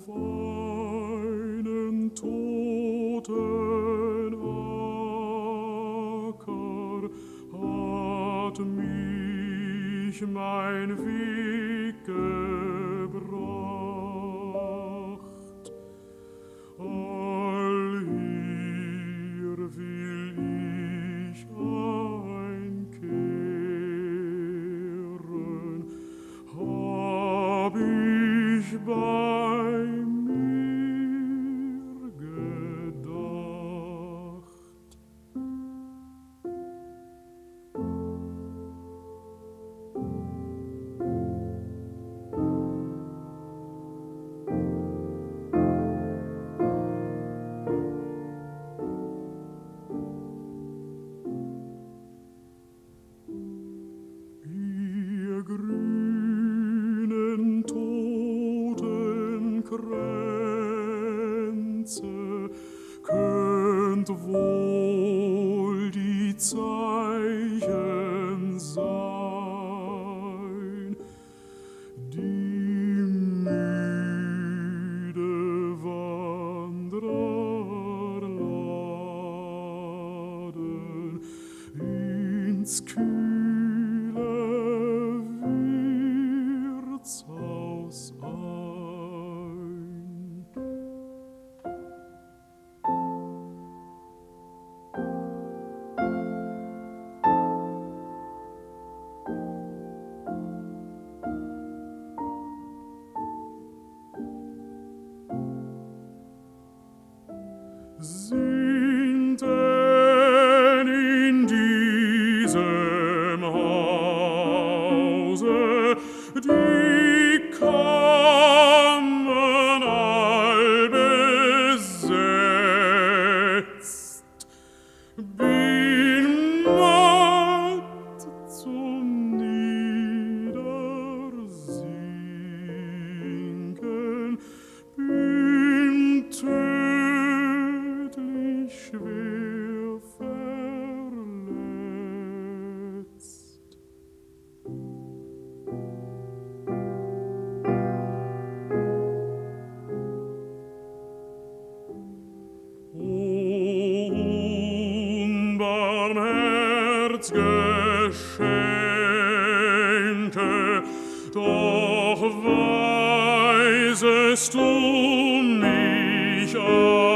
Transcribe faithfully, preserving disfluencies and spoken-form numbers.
auf einen toten Acker hat mich mein Weg gebracht. Allhier will ich einkehren, hab ich bei mir gedacht. Ihr grünen Totenkränze könnt wohl die Zeichen sein, die müde Wanderer laden ins kühle Wirtshaus ein. Sind denn in diesem Hause die Kammern all besetzt? Bin matt zum Niedersinken, bin tödlich schwer verletzt. Unbarmherz'ge doch weisest du mich an.